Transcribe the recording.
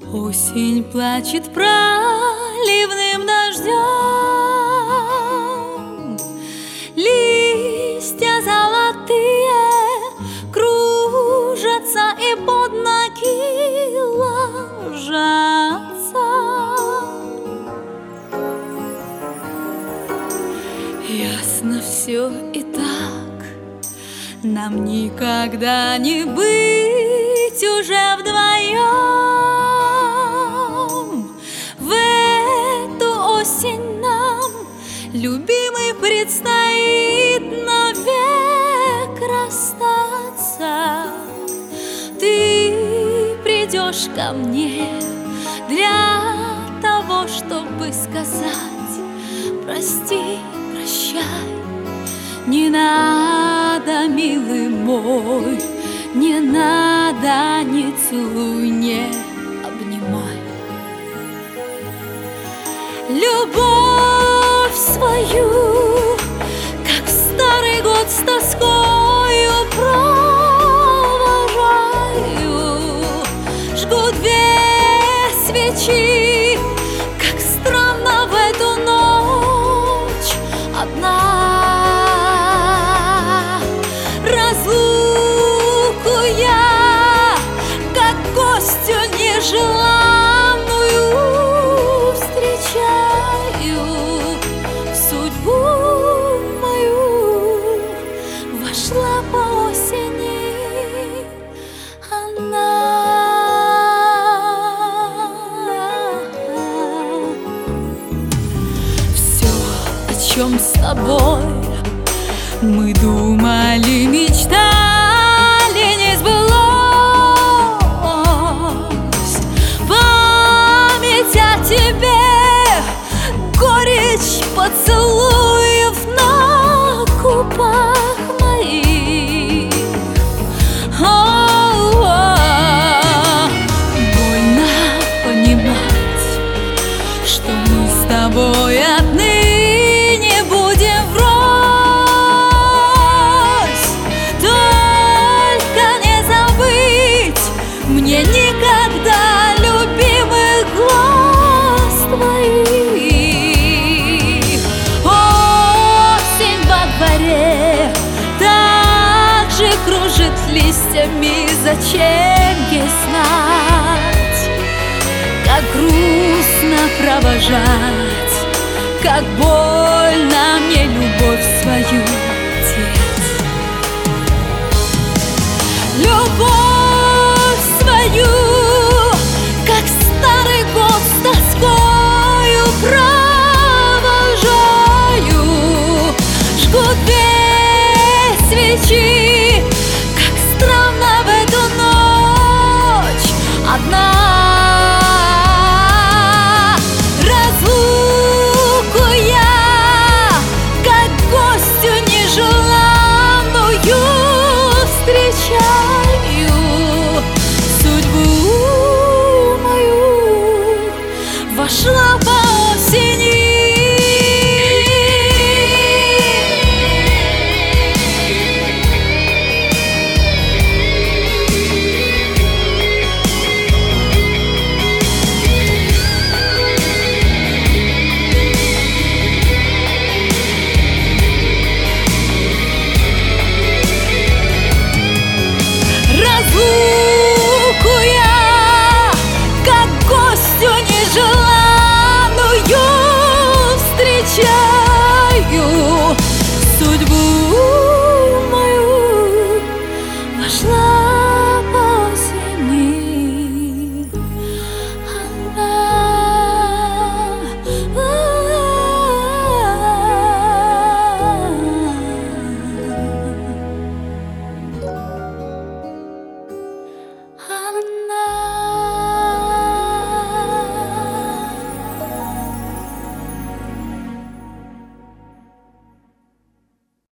Осень плачет проливным дождем, листья золотые кружатся и под ноги ложатся. Ясно все и так, нам никогда не быть уже вдвоем. В эту осень нам, любимый, предстоит навек расстаться. Ты придешь ко мне для того, чтобы сказать: прости, прощай. Не надо, милый мой, не надо, не целуй, не обнимай. Любовь свою, как в старый год, с тоскою провожаю. Жгу две свечи, как странно в эту ночь одна. Разлуку я, как гостью нежеланную, встречаю. В судьбу мою вошла по осени она. Все, о чем с тобой мы думали, мечтали, не сбылось. Память о тебе, горечь поцелуев на губах моих. Больно понимать, что мы с тобой отныне будем врозь. Только не забыть мне никогда любимых глаз твоих. Осень во дворе так же кружит листьями, зачем ей знать, как грустно провожать, как больно мне любовь свою терять. Любовь свою, как старый год, с тоскою провожаю. Жгу две свечи,